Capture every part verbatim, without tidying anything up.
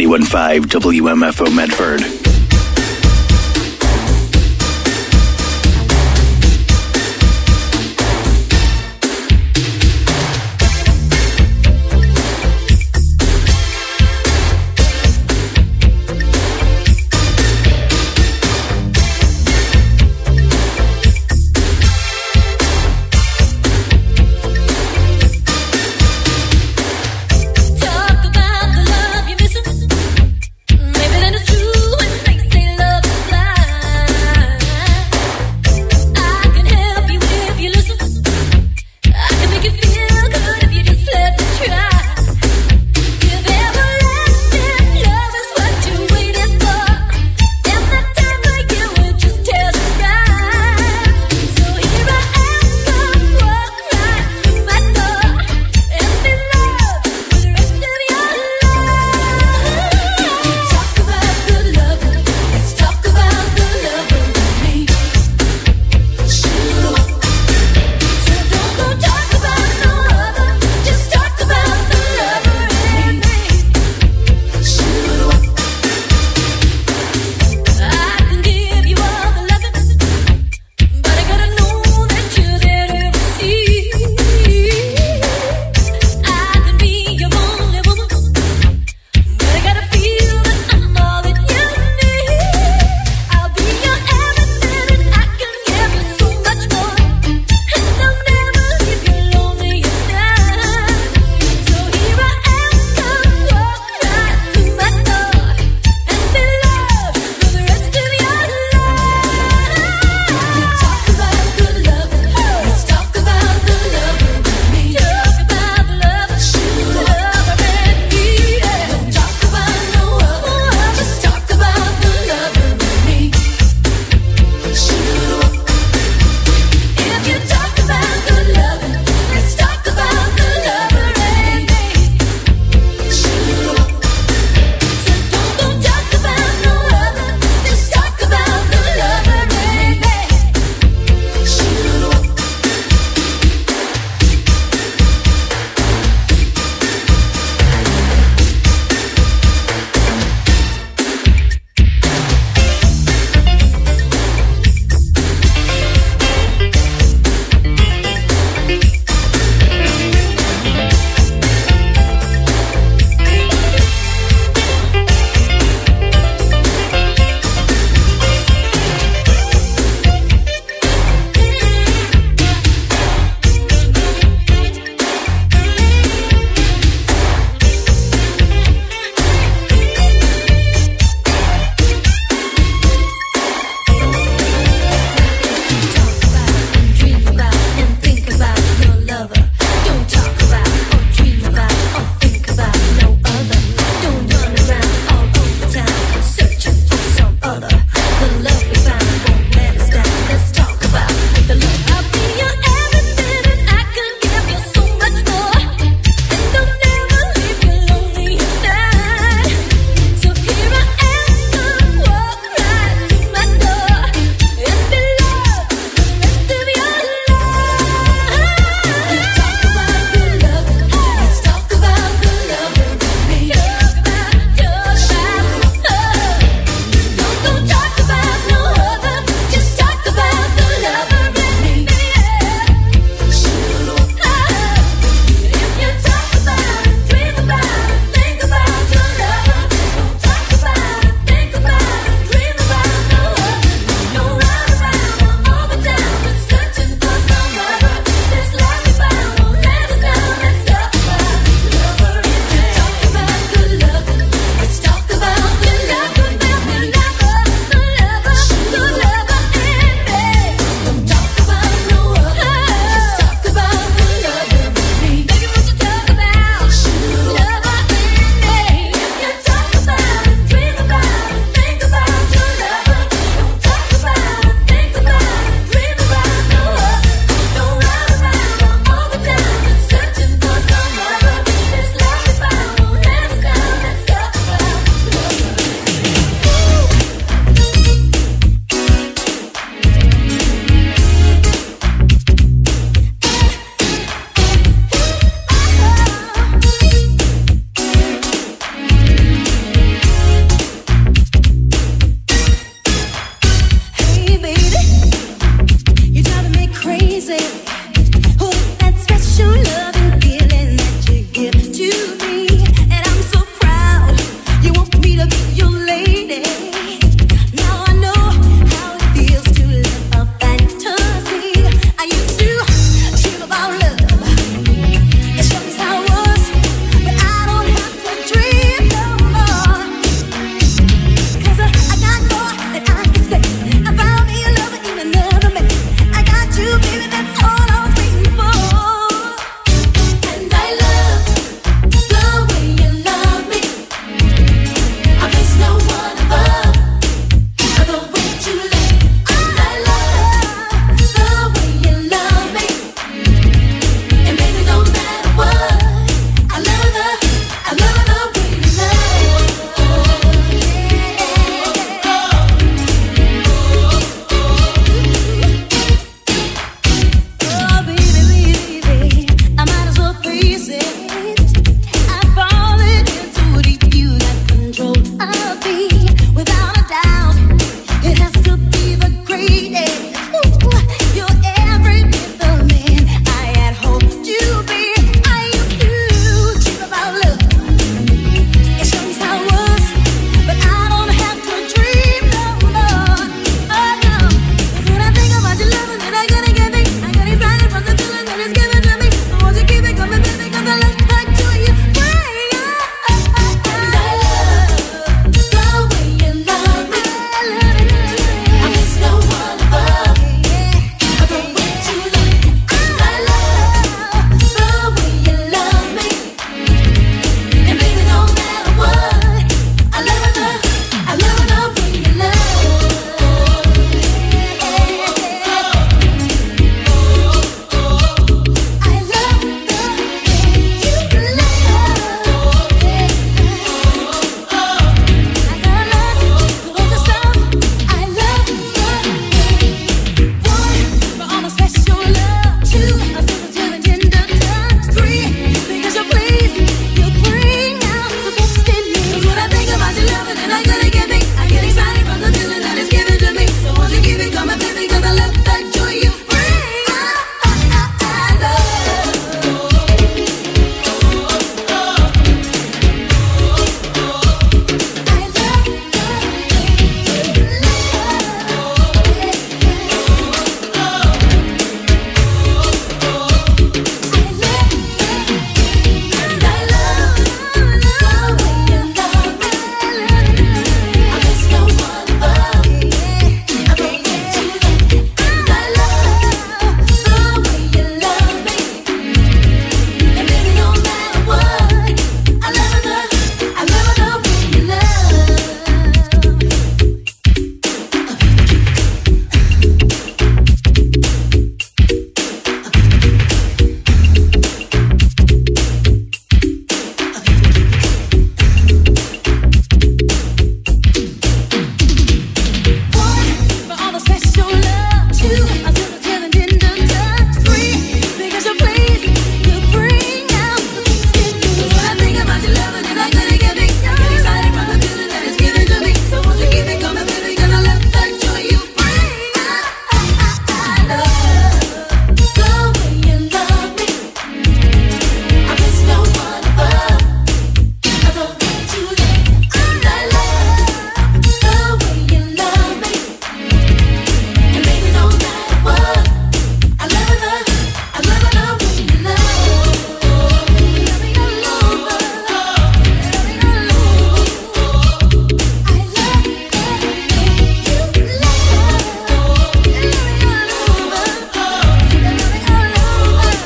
ninety-one point five W M F O Medford. Talk about the love you're missing. Maybe then it's true.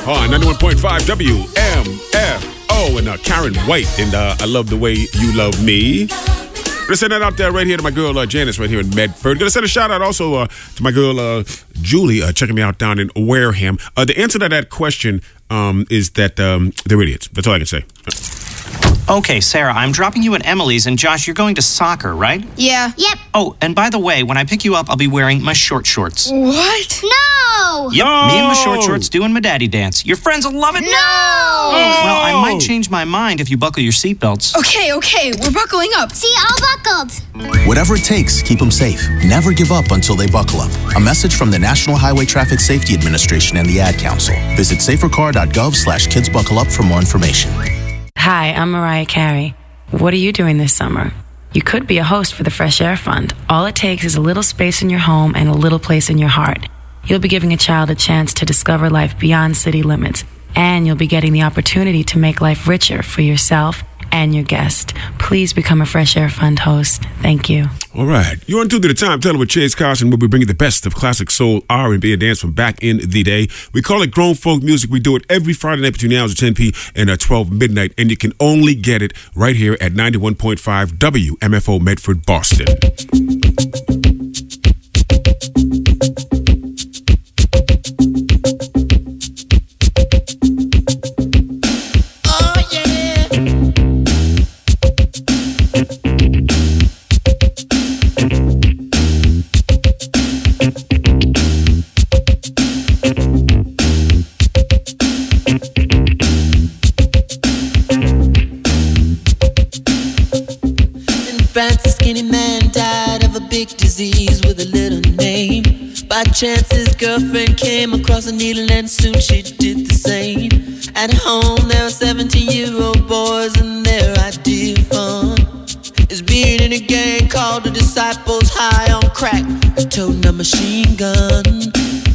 on ninety-one point five W M F O. And uh, Karen White, and uh, I love the way you love me. Gonna send that out there right here to my girl uh, Janice right here in Medford. Gonna send a shout out also uh, to my girl uh, Julie uh, checking me out down in Wareham. Uh, the answer to that question um, is that um, they're idiots. That's all I can say. Okay, Sarah, I'm dropping you at Emily's, and Josh, you're going to soccer, right? Yeah. Yep. Oh, and by the way, when I pick you up, I'll be wearing my short shorts. What? No! Yep, No! me and my short shorts doing my daddy dance. Your friends will love it. No! Well, I might change my mind if you buckle your seatbelts. Okay, okay, we're buckling up. See, all buckled. Whatever it takes, keep them safe. Never give up until they buckle up. A message from the National Highway Traffic Safety Administration and the Ad Council. Visit safercar.gov slash kids buckle up for more information. Hi, I'm Mariah Carey. What are you doing this summer? You could be a host for the Fresh Air Fund. All it takes is a little space in your home and a little place in your heart. You'll be giving a child a chance to discover life beyond city limits, and you'll be getting the opportunity to make life richer for yourself and your guest. Please become a Fresh Air Fund host. Thank you. All right. You're on to the Time Teller with Chase Carson, where we bring you the best of classic soul, R and B, and dance from back in the day. We call it grown folk music. We do it every Friday night between the hours of ten p and uh, twelve midnight, and you can only get it right here at ninety-one point five W M F O Medford, Boston. By chance his girlfriend came across a needle and soon she did the same. At home there were seventeen-year-old boys and their idea of fun is being in a gang called the Disciples, high on crack, toting a machine gun.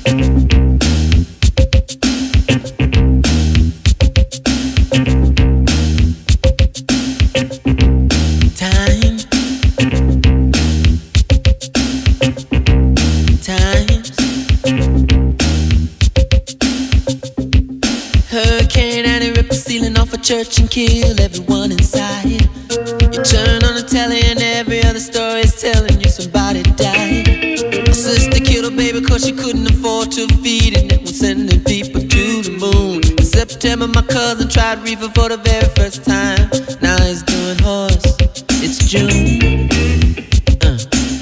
Church and kill everyone inside. You turn on the telly and every other story is telling you somebody died. A sister killed her baby cause she couldn't afford to feed it, and was sending people to the moon. In September my cousin tried reefer for the very first time. Now he's doing horse. It's June. uh.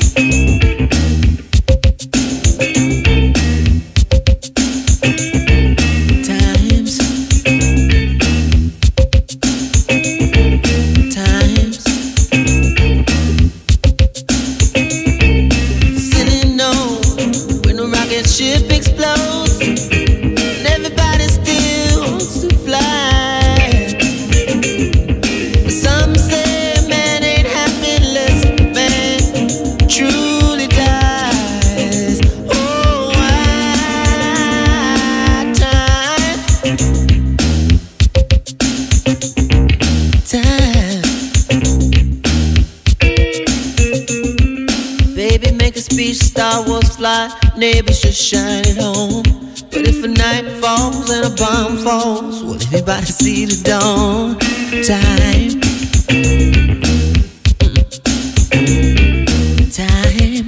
Neighbors just shine at home. But if a night falls and a bomb falls, will anybody see the dawn? Time. Time.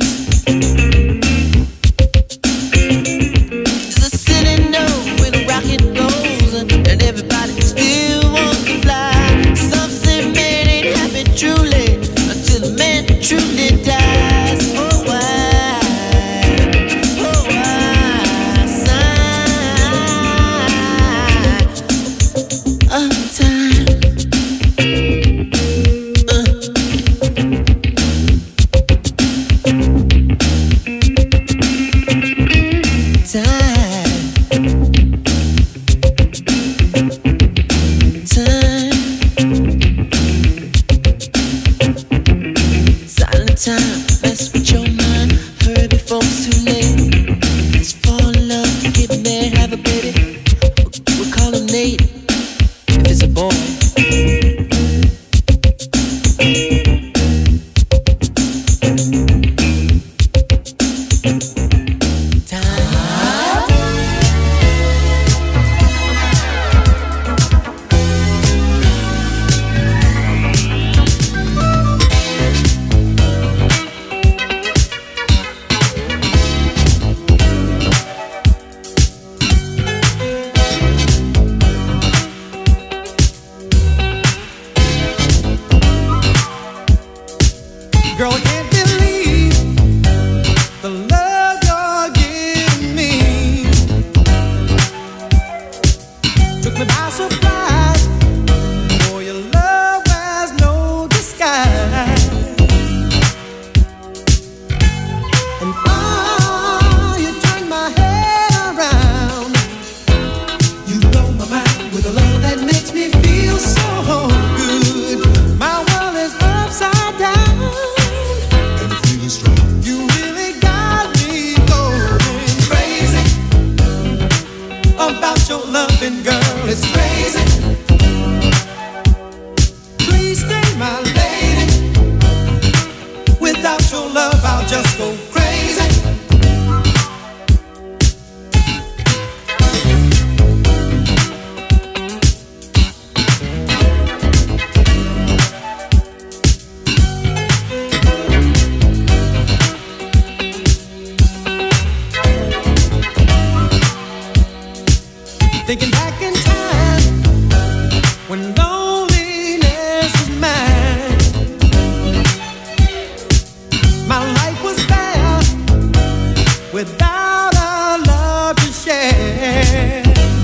There's a silly note when a rocket goes and everybody still wants to fly. Some say man ain't happy truly until a man truly dies. Oh, why? me by surprise. For your love has no disguise. And oh, you turn my head around. You blow my mind with a love that makes me feel so good. My world is upside down. And I'm feeling strong. You really got me going crazy about your loving, girl. It's crazy. Please stay my lady. Without your love I'll just go crazy. Thinking back in time when loneliness was mine. My life was bare without a love to share.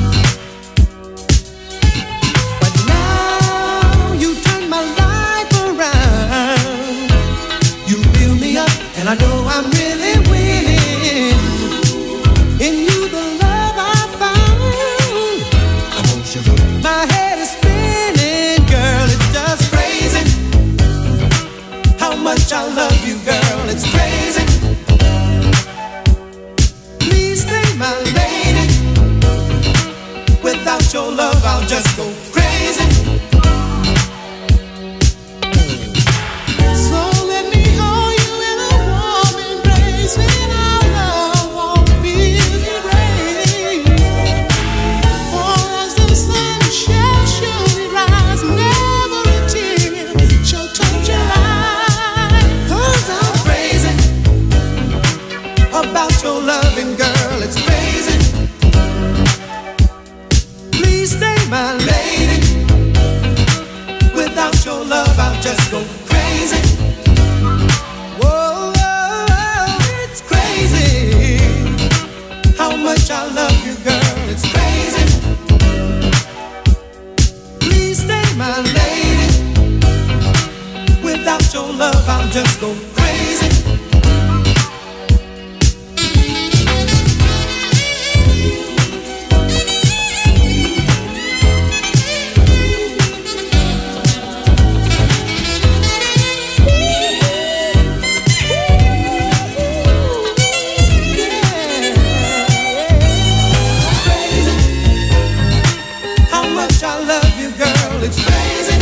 But now you turn my life around. You build me up and I know I'm really winning. In you the love I found. My head is spinning, girl, it's just crazy. How much I love you, girl, it's crazy. Please stay my lady. Without your love, I'll just go crazy. So let me hold you in a warm embrace, and our love won't feel erased. For as the sun shall surely rise, never a tear shall touch your eyes. 'Cause I'm crazy about your loving, girl, it's crazy. Please stay my lady. Without your love, I'll just go crazy. Whoa, it's crazy. How much I love you, girl, it's crazy. Please stay my lady. Without your love, I'll just go crazy. How much I love you, girl, it's crazy.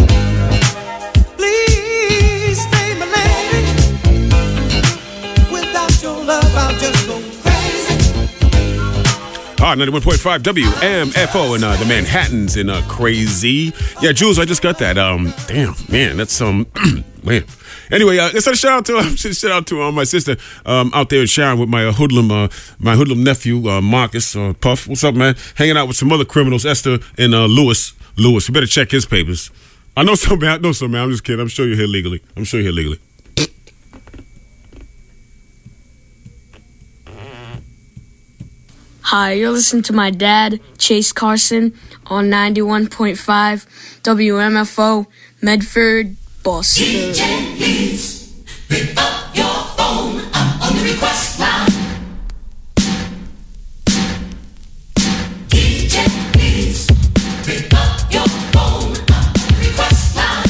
Please stay my lady. Without your love, I'll just go crazy. Ah, ninety-one point five W M F O in uh, the Manhattans in uh, Crazy. Yeah, Jules, I just got that. Um, damn, man, that's um, man. Anyway, uh, let's send a shout out to uh, shout out to uh, my sister um, out there in Sharon with my uh, hoodlum, uh, my hoodlum nephew uh, Marcus uh, Puff. What's up, man? Hanging out with some other criminals, Esther and uh, Lewis. Lewis, you better check his papers. I know some, man. I know some, man. I'm just kidding. I'm sure you're here legally. I'm sure you're here legally. Hi, you're listening to my dad, Chase Carson, on ninety-one point five W M F O, Medford, Boston. D J, please pick up your phone. I'm on the request line. D J, please pick up your phone. I'm on the request line.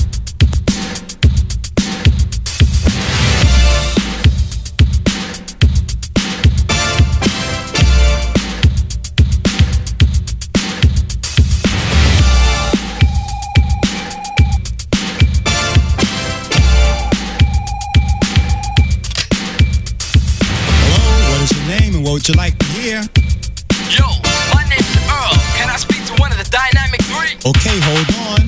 What would you like to hear? Yo, my name's Earl. Can I speak to one of the Dynamic Three? Okay, hold on.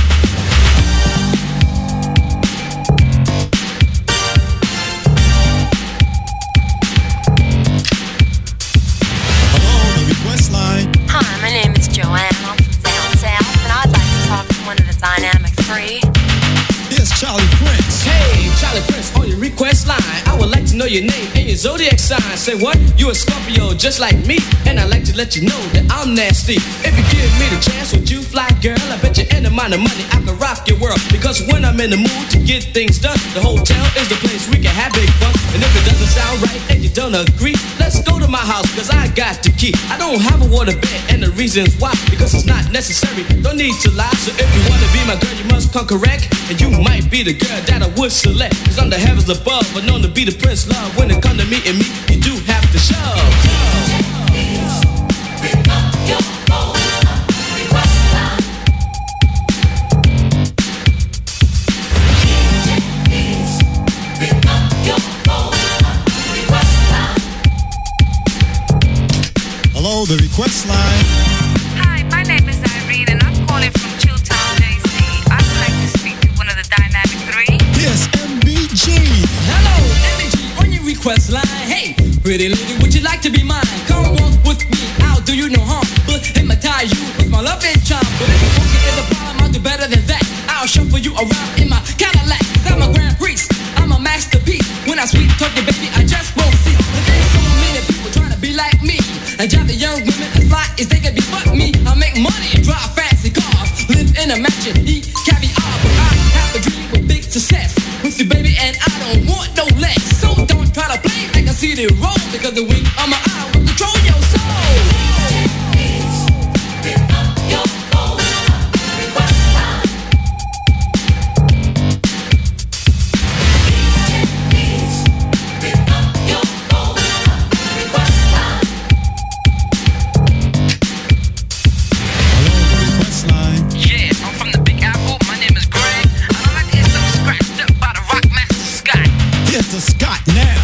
Hello, the request line. Hi, my name is Joanne. I'm from down south, and I'd like to talk to one of the Dynamic Three. Yes, Charlie Prince. Hey, Charlie Prince on your request line. I would like to know your name and your zodiac sign. Say what? You a Scorpio just like me, and I like to let you know that I'm nasty. If you give me the chance, would you fly, girl? I bet you any amount of money I can rock your world. Because when I'm in the mood to get things done, the hotel is the place we can have big fun. And if it doesn't sound right and you don't agree, let's go to my house, cause I got the key. I don't have a water bed, and the reason's why, because it's not necessary, don't need to lie. So if you wanna be my girl, you must come correct, and you might be the girl that I would select. Cause I'm the heavens above, but known to be the prince love. When it come to me and me, you do have to show. Hello, the request line. Hi, my name is Irene, and I'm calling from Chilltown, J C. I would like to speak to one of the Dynamic Three. Yes, M B G. Hello, M B G on your request line. Hey, pretty lady, would you like to be mine? Come walk with me, I'll do you no harm, but hypnotize you with my love and charm. But if you won't get the problem, I'll do better than that. I'll shuffle you around in my Cadillac, cause I'm a grand priest, I'm a masterpiece. When I sweet talk you, baby, I just won't see. But there's so many people trying to be like me, and drive the young women as fly as they can be but me. I make money and drive fancy cars, live in a mansion, eat caviar. But I have a dream with big success with you, baby, and I don't want no less. So don't try to play like I see the roll, because the wing of my eye will control your soul. Scott now.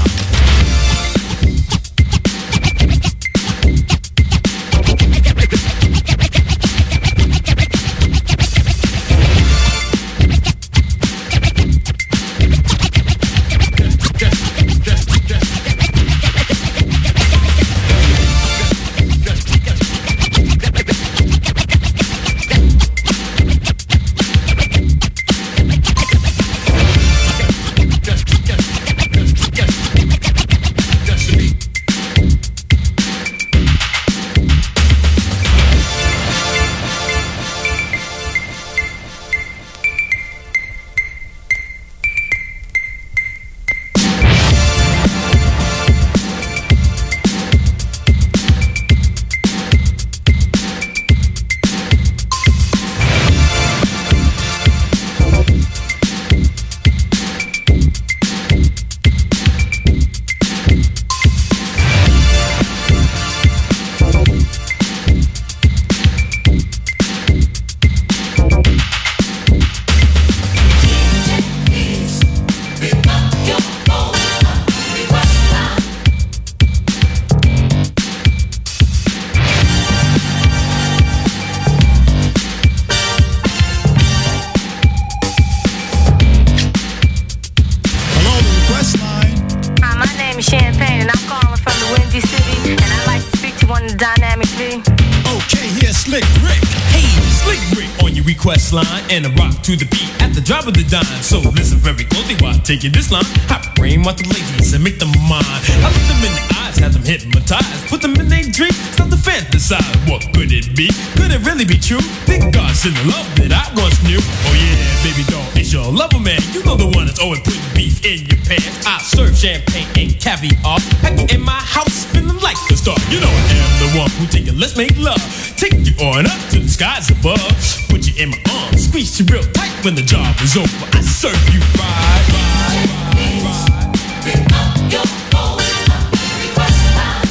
Line and a rock to the beat at the drop of the dime. So listen very closely while taking this line. I brain what the ladies and make them mine. I look them in the eyes, have them hypnotized, put them in their drink, start to fantasize. What could it be? Could it really be true? Think God sent the love that I once knew. Oh yeah, baby doll, it's your lover man. You know the one that's always putting beef in your pants. I serve champagne and caviar. Pack it in my house, spin them like a star. You know I am the one who take it, let's make love. Take you on up to the skies above. Put you in my arms, squeeze you real tight when the job is over. I serve you right, right, right, right. Pick up your phone, request line.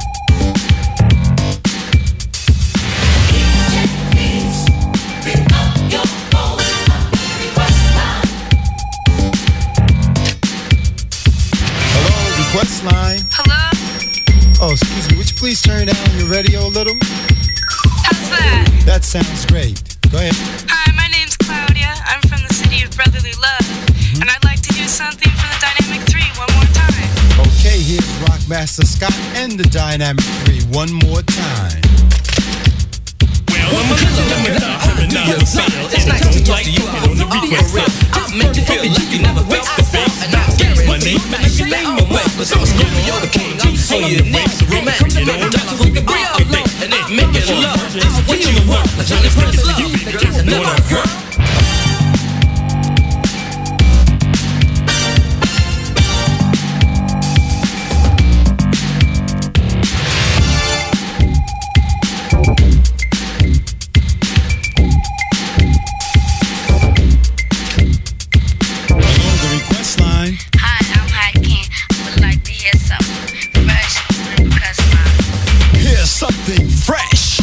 Please, pick up your phone, request line. Hello, request line. Hello? Oh, excuse me, would you please turn down your radio a little? How's that? That sounds great. Go ahead. Hi, my name's Claudia. I'm from the city of brotherly love. Mm-hmm. And I'd like to do something for the Dynamic Three one more time. Okay, here's Rockmaster Scott and the Dynamic Three one more time. Well, I'm a legend, I'm a phenomenal singer. It's nice to talk to you on the request line. I'll make you feel like you never felt the bass. Now, my name, and I can name my way. so you need to romantic, you know, talk with the real love, and they making love. What you want, Johnny Press love, never hurt. Something fresh.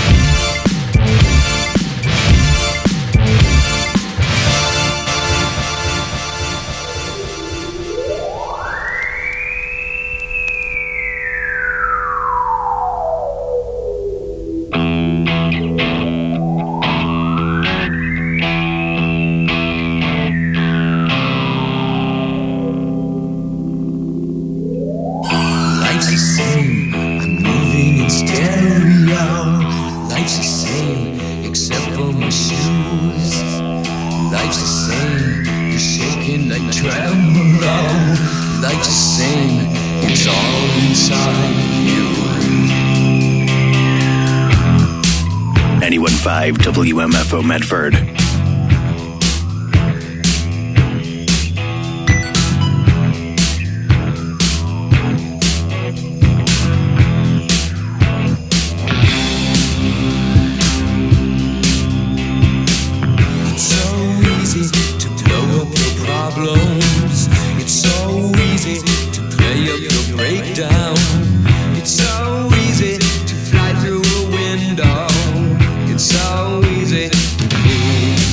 Life's the same. I'm moving in stereo. Life's the same, except for my shoes. Life's the same. You're shaking like tremolo. Life's the same. It's all inside you. ninety-one point five W M F O Medford. It's so easy to play up your breakdown. It's so easy to fly through a window. It's so easy to be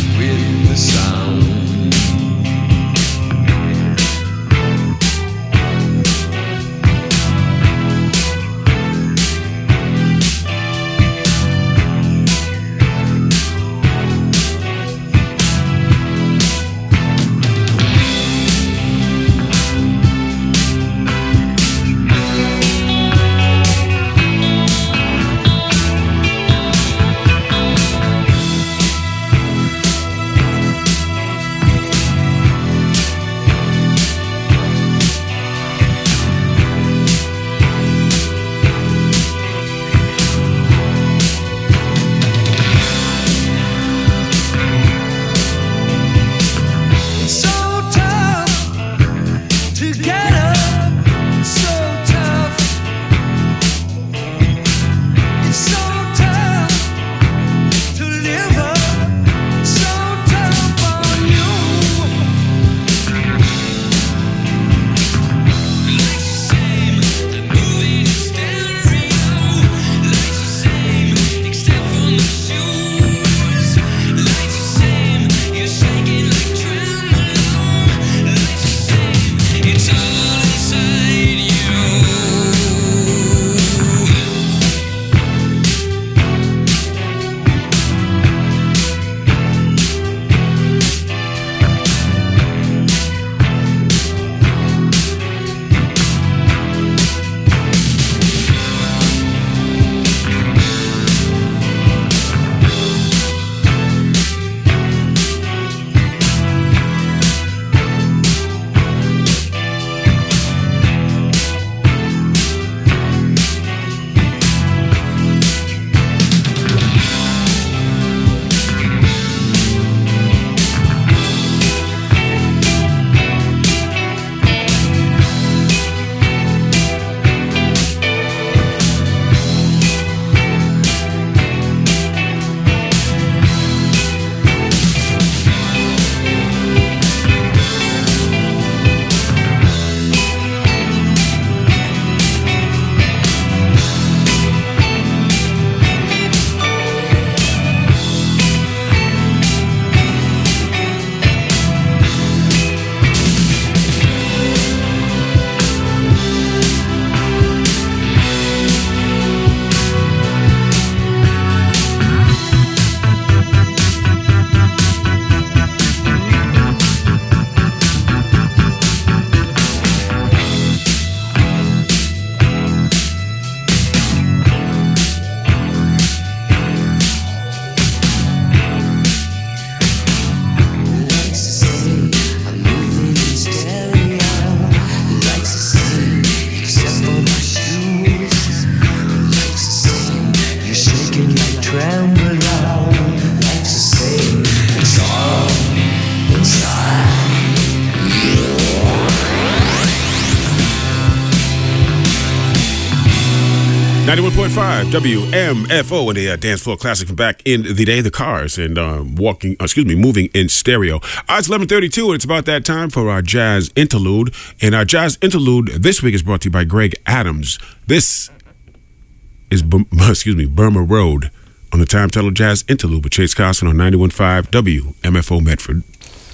ninety-one point five W M F O and a uh, dance floor classic from back in the day, The Cars, and um, walking, uh, excuse me, moving in stereo. Uh, it's eleven thirty-two, and it's about that time for our jazz interlude. And our jazz interlude this week is brought to you by Greg Adams. This is, excuse me, Burma Road on the Time Tunnel Jazz Interlude with Chase Carson on ninety-one point five W M F O Medford.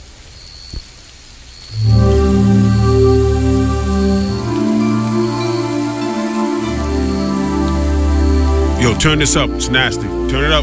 Yo, turn this up. It's nasty. Turn it up.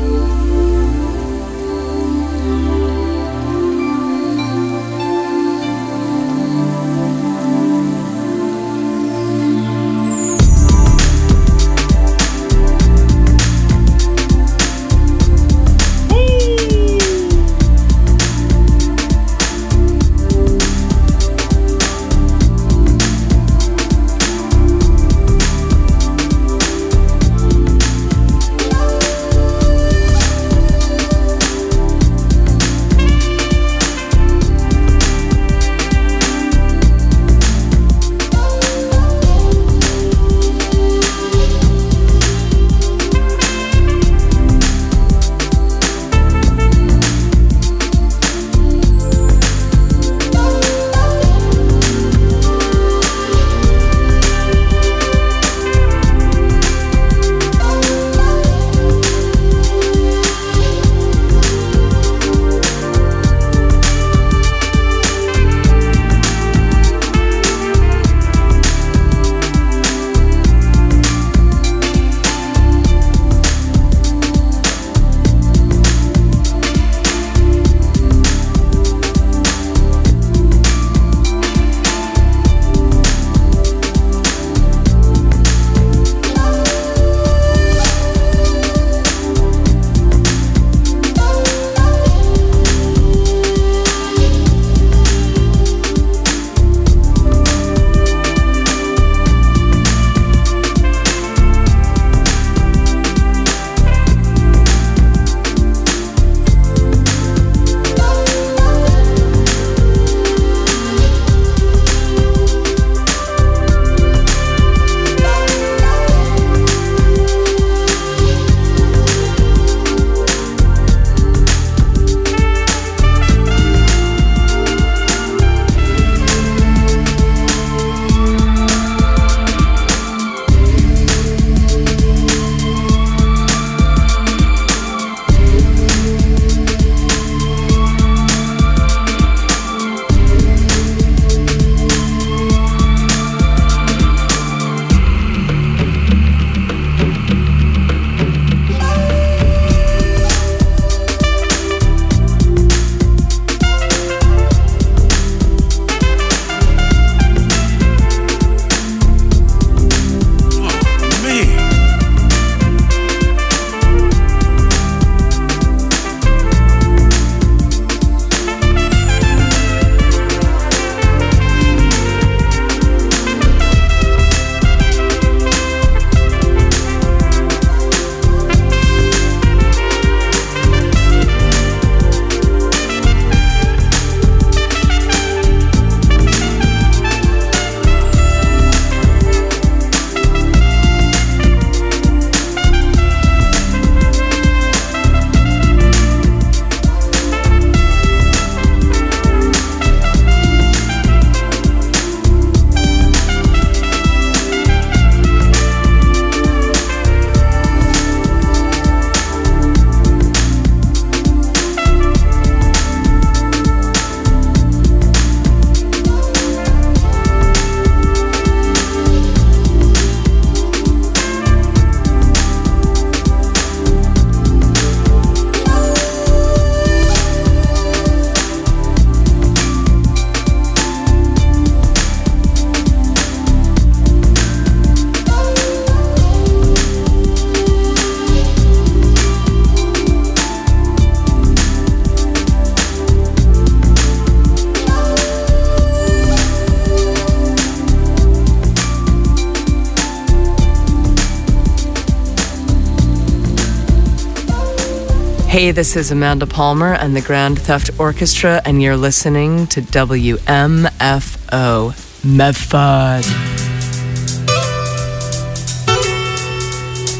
Hey, this is Amanda Palmer and the Grand Theft Orchestra, and you're listening to W M F O Medford.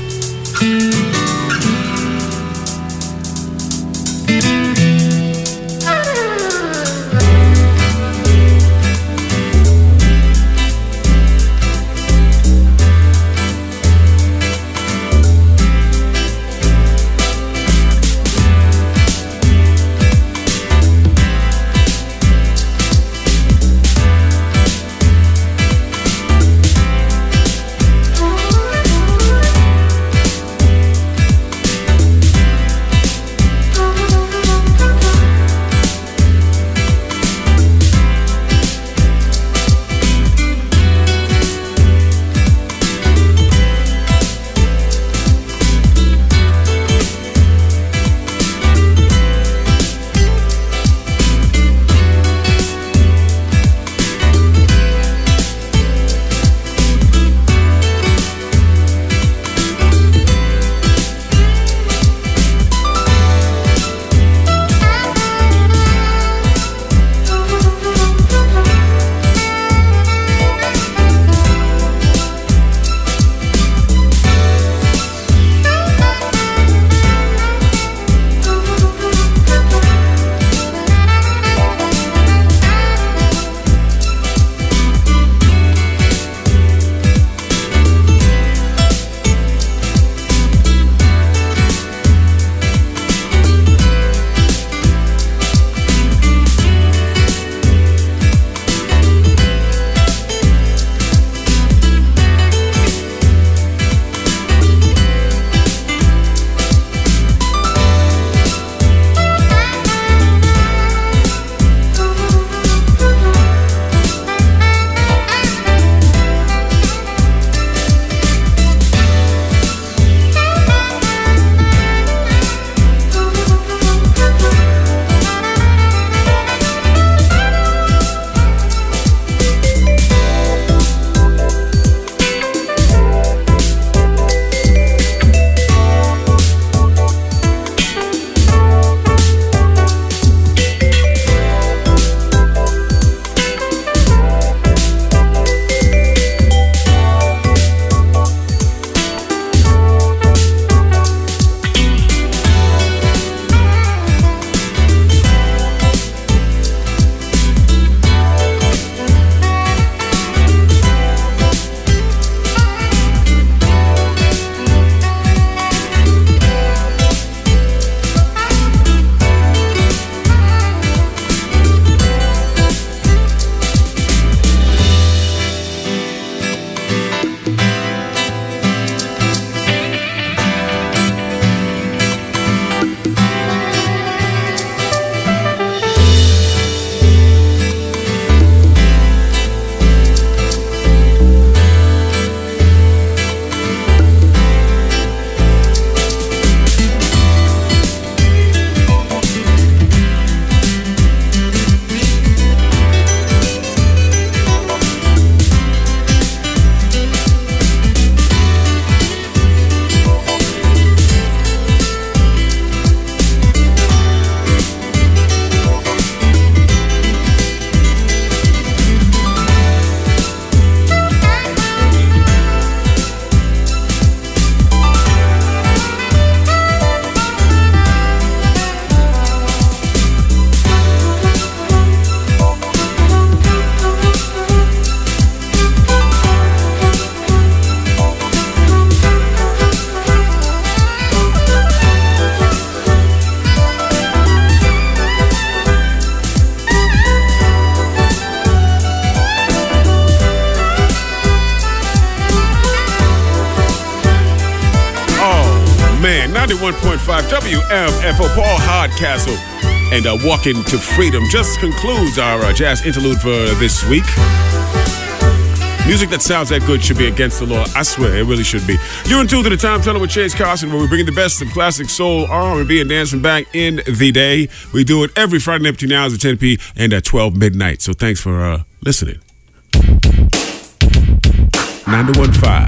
one point five W M F O. Paul Hardcastle and uh, Walking to Freedom just concludes our uh, jazz interlude for this week. Music that sounds that good should be against the law. I swear, it really should be. You're in tune to the Time Teller with Chase Carson, where we bring the best of classic soul, R and B, and dance from back in the day. We do it every Friday night between hours of ten p.m. and at twelve midnight. So thanks for uh, listening. nine to one five.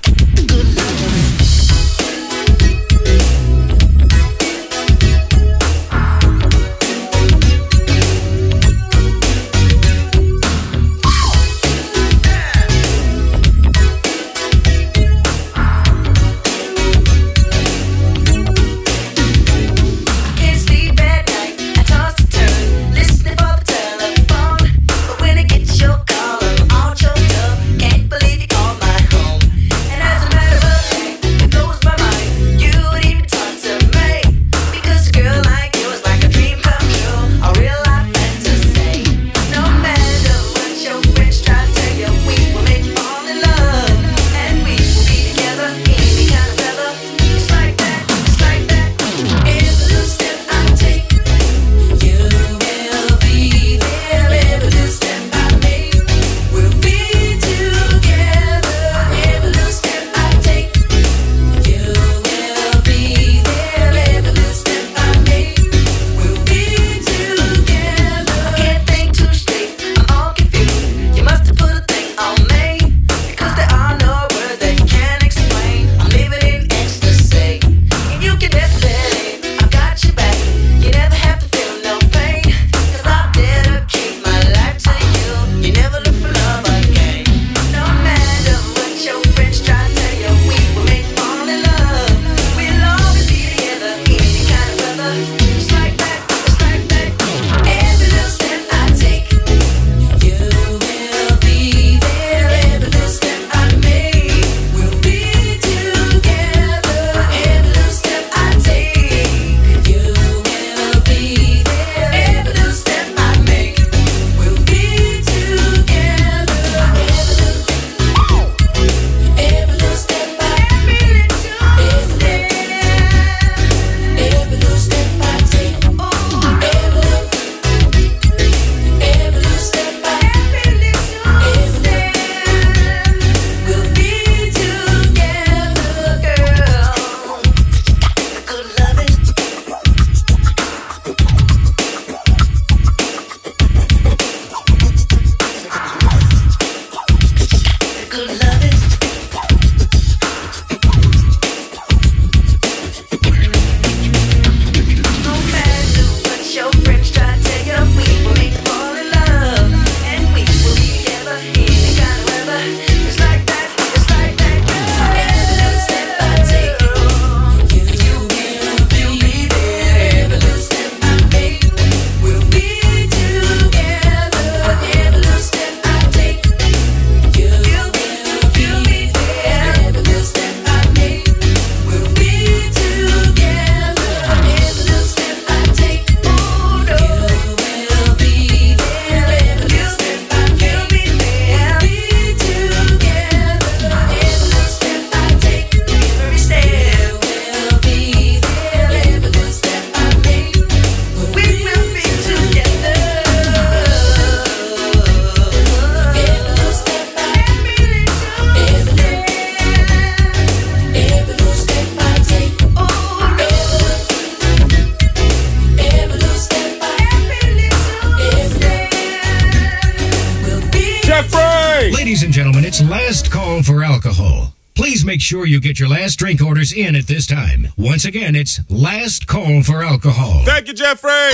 Ladies and gentlemen, it's last call for alcohol. Please make sure you get your last drink orders in at this time. Once again, it's last call for alcohol. Thank you, Jeffrey.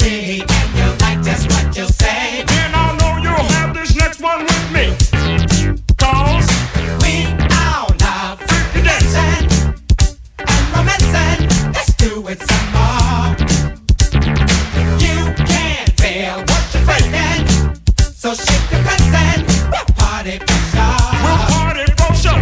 free and you like just what you say, then I know you'll have this next one with me. Cause we all love freaky dancing and romancing. Let's do it some more. You can't feel what you're feeling, so shake your present. We'll party for sure. We'll party for sure.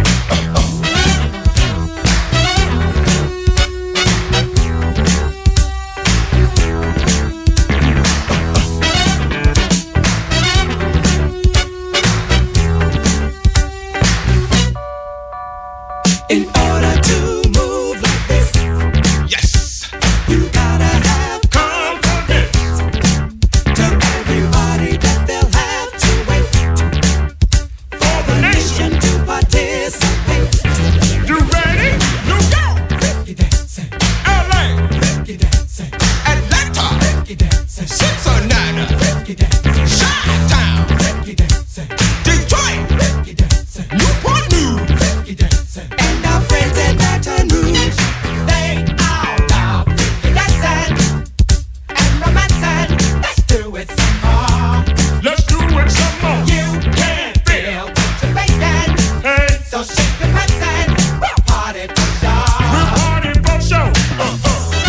In order to move like this, Yes. you gotta have Confidence. to everybody that they'll have to wait For the nation. to participate. You ready? New York. Freaky dancing, L A. freaky dancing, Atlanta. freaky dancing, Cincinnati. freaky dancing, Chi-Town. freaky dancing, Detroit. freaky dancing, Newport News. freaky dancing, and our friends in Baton Rouge, they all love freaky dancing and romancing. Let's do it some more. Let's do it some more. You can't feel what you're making, Hey, so shake your pants and we'll party for we'll sure. party for sure. Uh, uh.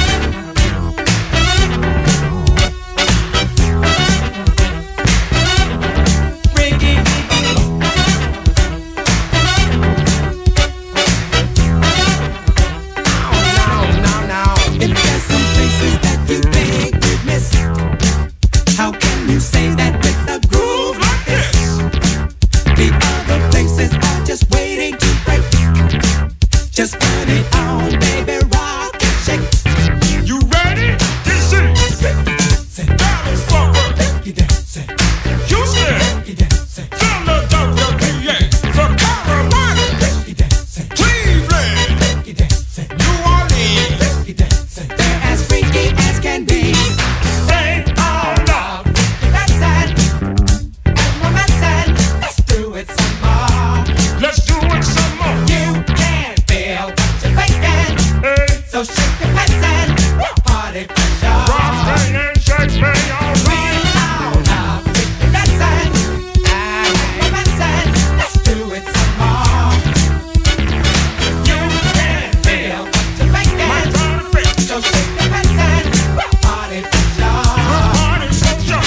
Freaky, now, now, now. If there's some places that you think we've missed, how can you say that with a groove like this? The other places are just waiting to break. Just put it on, baby, rock and shake. You ready? D C. Dallas, Fort Worth. Freaky dancing, Houston. freaky dancing, Philadelphia, P A. The Carolinas. freaky dancing, Cleveland. freaky dancing, New Orleans. freaky dancing. They're as freaky as can be. They all love. Freaky dancing and romancing. Let's do it some more. Let's do it some more. You can't feel what you're making, Hey, so shake your pants and we'll party for sure. rock, bang, and shake, bang, all We right. all love freaky dancing and romancing. Let's do it some more. You can't feel what you're My making, time to fix. so shake your pants and we'll party for sure. Party for sure.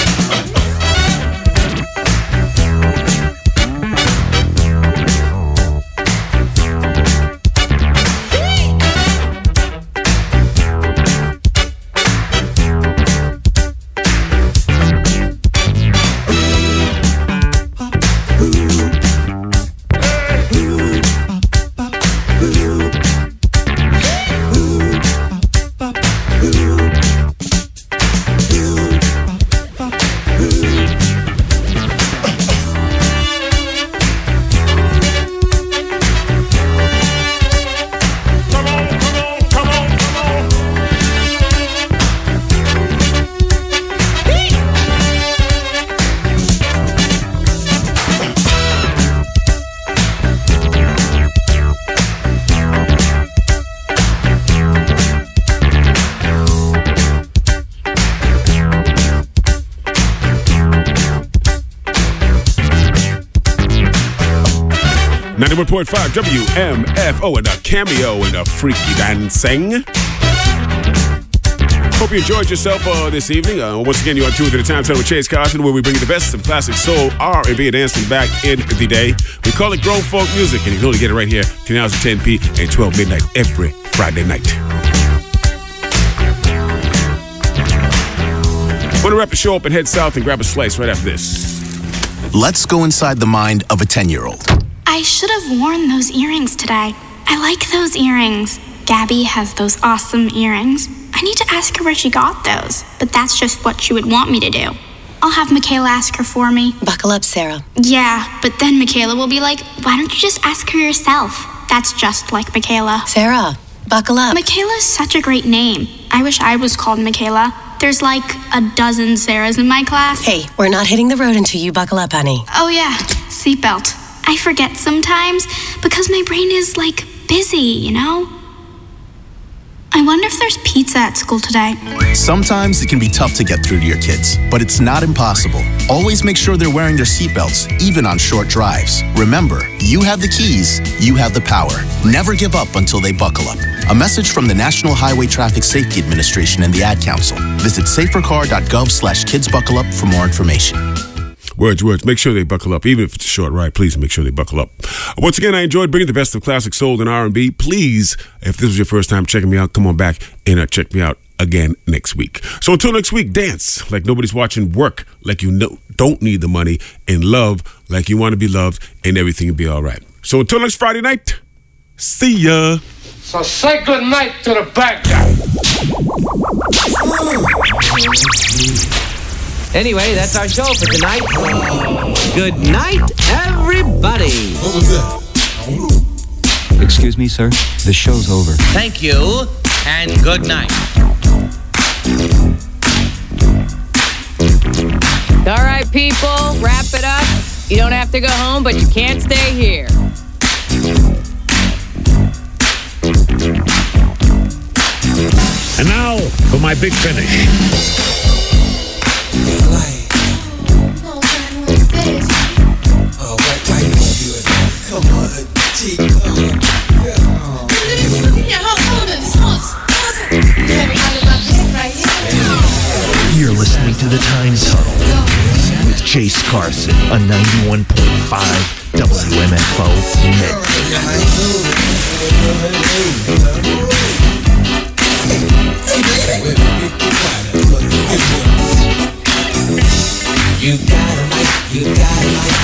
Come on, come on, come on, come on. ninety-one point five W M F O and a cameo in a freaky dancing. Hope you enjoyed yourself uh, this evening. Uh, once again, you're on Tuned to the Time Tunnel with Chase Carson, where we bring you the best of classic soul, R and B, and dancing back in the day. We call it grown folk music, and you can only get it right here between hours of ten p and twelve midnight every Friday night. Want to wrap the show up and head south and grab a slice right after this. Let's go inside the mind of a ten-year-old. I should have worn those earrings today. I like those earrings. Gabby has those awesome earrings. I need to ask her where she got those, but that's just what she would want me to do. I'll have Michaela ask her for me. Buckle up, Sarah. Yeah, but then Michaela will be like, why don't you just ask her yourself? That's just like Michaela. Sarah, buckle up. Michaela's such a great name. I wish I was called Michaela. There's like a dozen Sarahs in my class. Hey, we're not hitting the road until you buckle up, honey. Oh yeah, seatbelt. I forget sometimes because my brain is like busy, you know? I wonder if there's pizza at school today. Sometimes it can be tough to get through to your kids, but it's not impossible. Always make sure they're wearing their seatbelts, even on short drives. Remember, you have the keys, you have the power. Never give up until they buckle up. A message from the National Highway Traffic Safety Administration and the Ad Council. Visit safercar.gov slash kidsbuckleup for more information. Words, words. Make sure they buckle up. Even if it's a short ride, please make sure they buckle up. Once again, I enjoyed bringing the best of classic soul and R and B. Please, if this was your first time checking me out, come on back and uh, check me out again next week. So until next week, dance like nobody's watching, work like you know, don't need the money, and love like you want to be loved, and everything will be all right. So until next Friday night, see ya. So say good night to the bad guy. Anyway, that's our show for tonight. Good night, everybody. What was that? Excuse me, sir. The show's over. Thank you, and good night. All right, people, wrap it up. You don't have to go home, but you can't stay here. And now for my big finish. Oh, right, right, come on, T, come on. You're listening to The Time Tunnel with Chase Carson on ninety-one point five W M F O You gotta like, you gotta like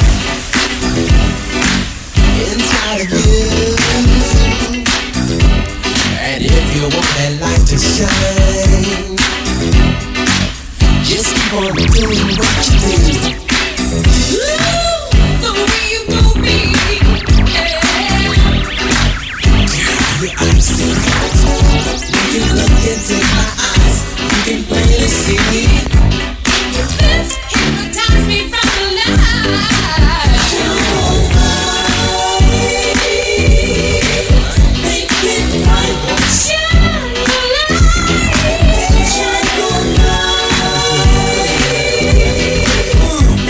inside of you. And if you want that light to shine, just keep on doing what you do. The way you move me, yeah. I see when you look into my eyes, you can plainly see. This hypnotize me from the light. Make it right, shine the light, shine the light.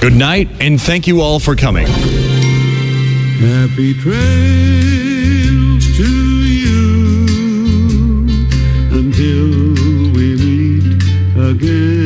Good night, and thank you all for coming. Happy trails to you until we meet again.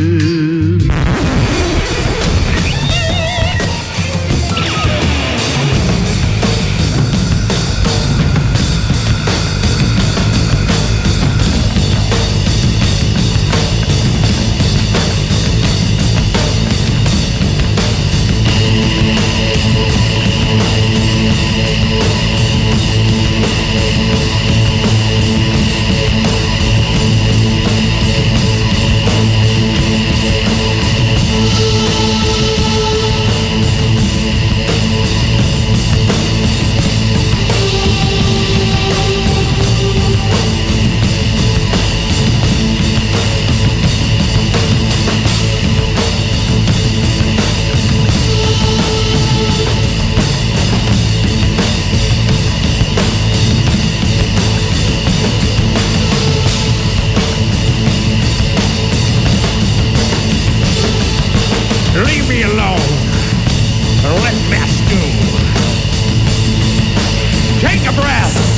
Leave me alone. Let me stew. Take a breath.